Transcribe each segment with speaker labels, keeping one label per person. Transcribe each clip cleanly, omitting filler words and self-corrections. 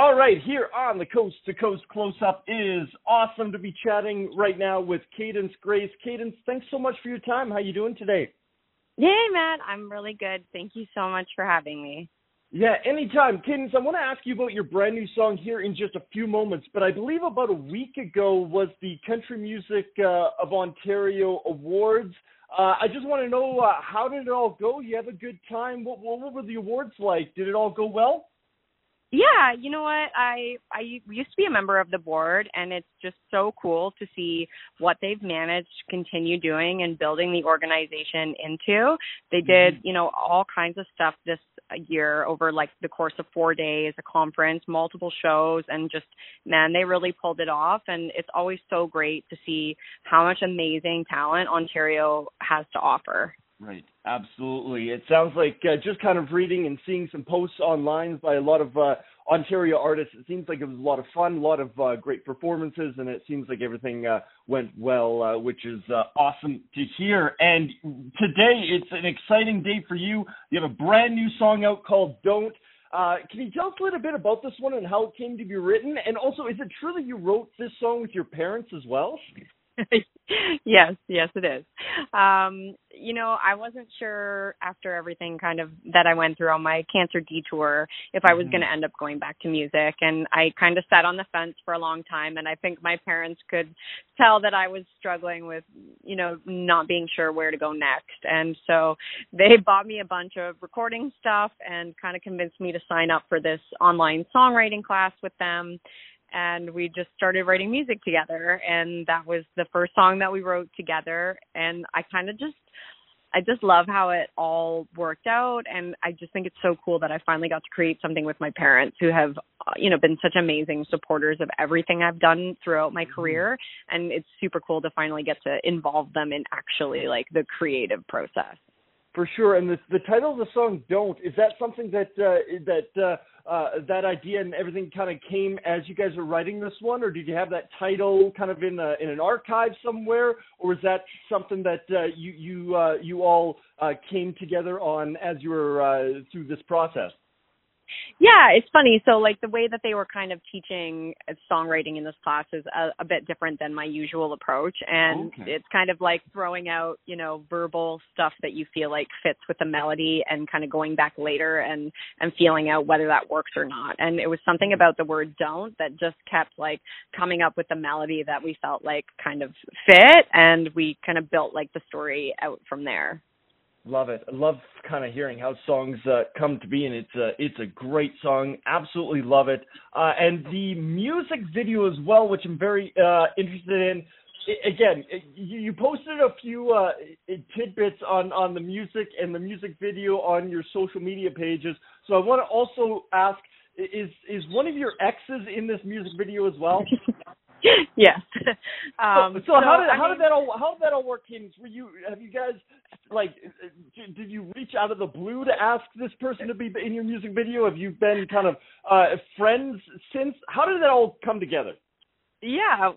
Speaker 1: All right, here on the Coast to Coast Close-Up is awesome to be chatting right now with Cadence Grace. Cadence, thanks so much for your time. How you doing today?
Speaker 2: Yay, Matt. I'm really good. Thank you so much for having me.
Speaker 1: Yeah, anytime. Cadence, I want to ask you about your brand new song here in just a few moments, but I believe about a week ago was the Country Music of Ontario Awards. I just want to know, how did it all go? You have a good time? What were the awards like? Did it all go well?
Speaker 2: Yeah, you know what? I used to be a member of the board, and it's just so cool to see what they've managed to continue doing and building the organization into. They did, all kinds of stuff this year over like the course of 4 days, a conference, multiple shows, and just, man, they really pulled it off. And it's always so great to see how much amazing talent Ontario has to offer.
Speaker 1: Right, absolutely. It sounds like just kind of reading and seeing some posts online by a lot of Ontario artists, it seems like it was a lot of fun, a lot of great performances, and it seems like everything went well, which is awesome to hear. And today, it's an exciting day for you. You have a brand new song out called Don't. Can you tell us a little bit about this one and how it came to be written? And also, is it true that you wrote this song with your parents as well?
Speaker 2: Yes, it is. I wasn't sure after everything kind of that I went through on my cancer detour if I was going to end up going back to music. And I kind of sat on the fence for a long time. And I think my parents could tell that I was struggling with, not being sure where to go next. And so they bought me a bunch of recording stuff and kind of convinced me to sign up for this online songwriting class with them. And we just started writing music together, and that was the first song that we wrote together. And I just love how it all worked out, and I just think it's so cool that I finally got to create something with my parents who have, been such amazing supporters of everything I've done throughout my career, and it's super cool to finally get to involve them in actually, like, the creative process.
Speaker 1: For sure, and the title of the song, Don't, is that something that that idea and everything kind of came as you guys were writing this one, or did you have that title kind of in an archive somewhere, or is that something that you all came together on as you were through this process?
Speaker 2: Yeah, it's funny. So, like, the way that they were kind of teaching songwriting in this class is a bit different than my usual approach. And It's kind of like throwing out, verbal stuff that you feel like fits with the melody and kind of going back later and feeling out whether that works or not. And it was something about the word don't that just kept, like, coming up with the melody that we felt like kind of fit. And we kind of built, like, the story out from there.
Speaker 1: Love it. I love kind of hearing how songs come to be, and it's a great song. Absolutely love it. And the music video as well, which I'm very interested in. Again, you posted a few tidbits on the music and the music video on your social media pages. So I want to also ask, is one of your exes in this music video as well?
Speaker 2: Yes.
Speaker 1: How did that all work? Have you guys, like, did you reach out of the blue to ask this person to be in your music video? Have you been kind of friends since? How did that all come together?
Speaker 2: Yeah.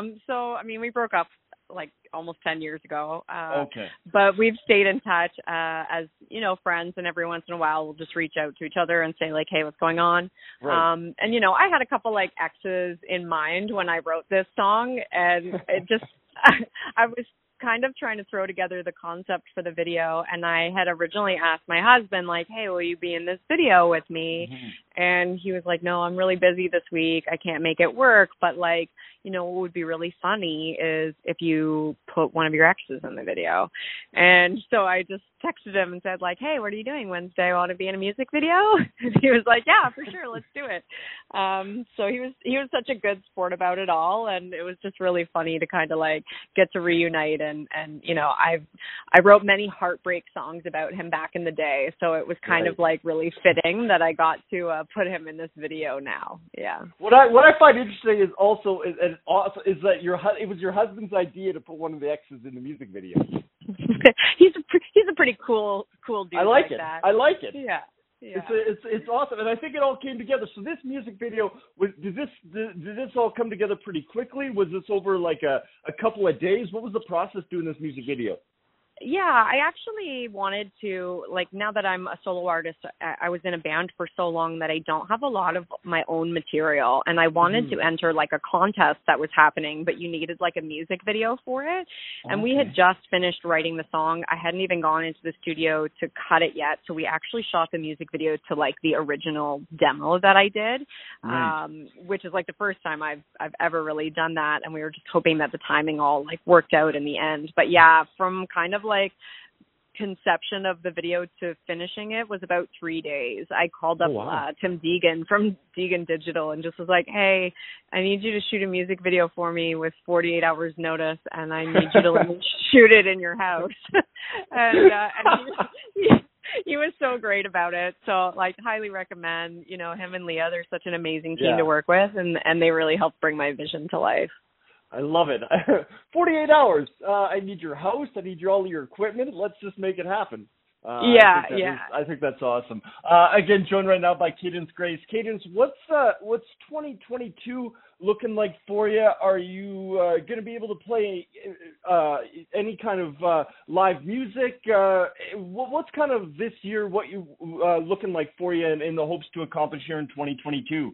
Speaker 2: We broke up like almost 10 years ago.
Speaker 1: Okay.
Speaker 2: But we've stayed in touch as, friends, and every once in a while we'll just reach out to each other and say, like, hey, what's going on?
Speaker 1: Right.
Speaker 2: I had a couple, like, exes in mind when I wrote this song, and it just, I was kind of trying to throw together the concept for the video, and I had originally asked my husband, like, hey, will you be in this video with me? And he was like, no, I'm really busy this week, I can't make it work, but, like, what would be really funny is if you put one of your exes in the video. And so I just texted him and said, like, hey, what are you doing Wednesday? Want to be in a music video? And he was like, yeah, for sure, let's do it. So he was such a good sport about it all, and it was just really funny to kind of, like, get to reunite. And I wrote many heartbreak songs about him back in the day, so it was kind of, like, really fitting that I got to put him in this video now. Yeah.
Speaker 1: What I find interesting is also is that it was your husband's idea to put one of the exes in the music video.
Speaker 2: He's a pretty cool dude.
Speaker 1: I like it.
Speaker 2: That.
Speaker 1: I like it.
Speaker 2: Yeah.
Speaker 1: It's awesome, and I think it all came together. So this music video did this all come together pretty quickly? Was this over like a couple of days? What was the process doing this music video?
Speaker 2: Yeah, I actually wanted to, like, now that I'm a solo artist, I was in a band for so long that I don't have a lot of my own material. And I wanted
Speaker 1: Hmm.
Speaker 2: to enter, like, a contest that was happening, but you needed, like, a music video for it. And we had
Speaker 1: Okay.
Speaker 2: just finished writing the song. I hadn't even gone into the studio to cut it yet. So we actually shot the music video to, like, the original demo that I did,
Speaker 1: Nice.
Speaker 2: which is, like, the first time I've ever really done that. And we were just hoping that the timing all, like, worked out in the end. But yeah, from kind of like conception of the video to finishing it was about 3 days. I called
Speaker 1: Oh
Speaker 2: up
Speaker 1: wow.
Speaker 2: Tim Deegan from Deegan Digital and just was like, hey, I need you to shoot a music video for me with 48 hours notice, and I need you to let me shoot it in your house. and he was so great about it. So, like, highly recommend, him and Leah. They're such an amazing team to
Speaker 1: Yeah.
Speaker 2: work with, and they really helped bring my vision to life.
Speaker 1: I love it. 48 hours. I need your house. I need all your equipment. Let's just make it happen. I think that's awesome. Again, joined right now by Cadence Grace. Cadence, what's 2022 looking like for you? Are you going to be able to play any kind of live music? What's kind of this year? What you looking like for you in the hopes to accomplish here in 2022?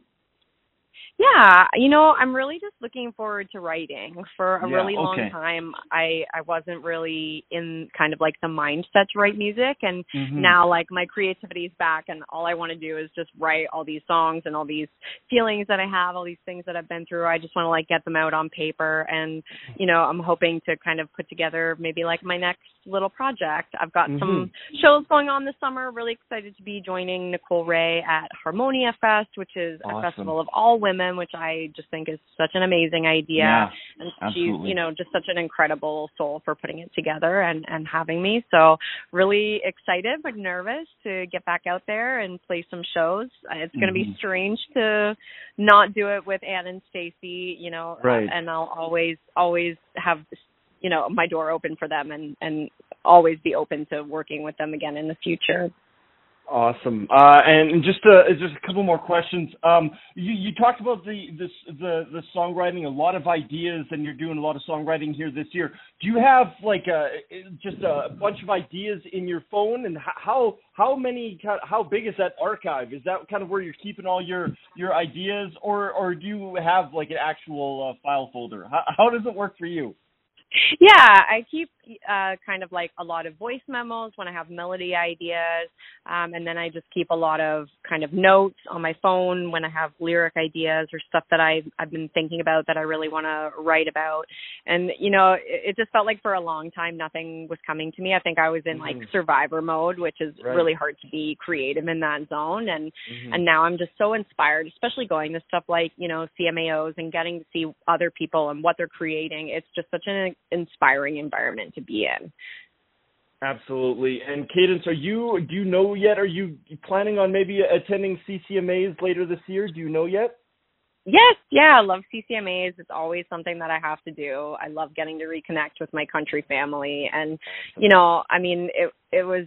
Speaker 2: Yeah, I'm really just looking forward to writing. For a really long
Speaker 1: Okay.
Speaker 2: time, I wasn't really in kind of like the mindset to write music, and
Speaker 1: Mm-hmm.
Speaker 2: now like my creativity is back, and all I want to do is just write all these songs and all these feelings that I have, all these things that I've been through. I just want to like get them out on paper, and I'm hoping to kind of put together maybe like my next little project. I've got
Speaker 1: Mm-hmm.
Speaker 2: some shows going on this summer. Really excited to be joining Nicole Ray at Harmonia Fest, which is a
Speaker 1: Awesome.
Speaker 2: festival of all women, which I just think is such an amazing idea.
Speaker 1: Yeah,
Speaker 2: And
Speaker 1: absolutely.
Speaker 2: she's, just such an incredible soul for putting it together and having me. So really excited but nervous to get back out there and play some shows. It's going to be strange to not do it with Ann and Stacy,
Speaker 1: Right.
Speaker 2: and I'll always have, my door open for them and always be open to working with them again in the future.
Speaker 1: Awesome. And just a couple more questions. You talked about the songwriting, a lot of ideas, and you're doing a lot of songwriting here this year. Do you have like just a bunch of ideas in your phone, and how big is that archive? Is that kind of where you're keeping all your ideas, or do you have like an actual file folder? How does it work for you?
Speaker 2: Yeah, I keep kind of like a lot of voice memos when I have melody ideas, and then I just keep a lot of kind of notes on my phone when I have lyric ideas or stuff that I've been thinking about that I really want to write about. And, it just felt like for a long time nothing was coming to me. I think I was in like survivor mode, which is really hard to be creative in that zone. And now I'm just so inspired, especially going to stuff like, CMAOs and getting to see other people and what they're creating. It's just such an inspiring environment to be in.
Speaker 1: Absolutely. And Cadence, do you know yet? Are you planning on maybe attending CCMAs later this year? Do you know yet?
Speaker 2: Yes, yeah, I love CCMAs. It's always something that I have to do. I love getting to reconnect with my country family, and it was.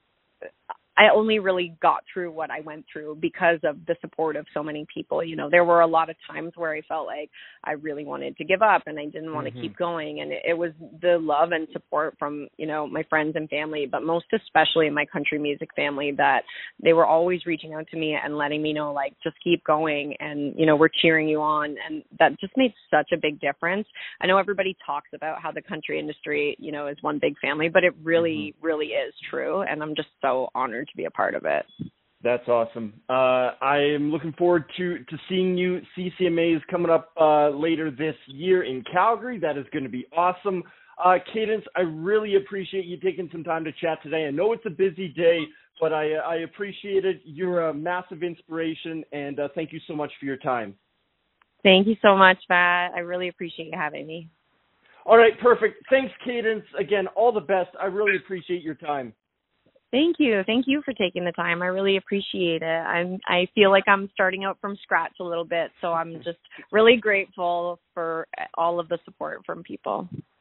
Speaker 2: I only really got through what I went through because of the support of so many people. There were a lot of times where I felt like I really wanted to give up and I didn't want to keep going. And it was the love and support from, my friends and family, but most especially my country music family, that they were always reaching out to me and letting me know, like, just keep going. And, we're cheering you on. And that just made such a big difference. I know everybody talks about how the country industry, is one big family, but it really, really is true. And I'm just so honored to be a part of it.
Speaker 1: That's awesome. I am looking forward to seeing you. CCMAs coming up later this year in Calgary. That is going to be awesome. Cadence, I really appreciate you taking some time to chat today. I know it's a busy day, but I appreciate it. You're a massive inspiration, and thank you so much for your time.
Speaker 2: Thank you so much, Pat. I really appreciate you having me.
Speaker 1: All right, perfect. Thanks, Cadence. Again, all the best. I really appreciate your time.
Speaker 2: Thank you. Thank you for taking the time. I really appreciate it. I feel like I'm starting out from scratch a little bit, so I'm just really grateful for all of the support from people.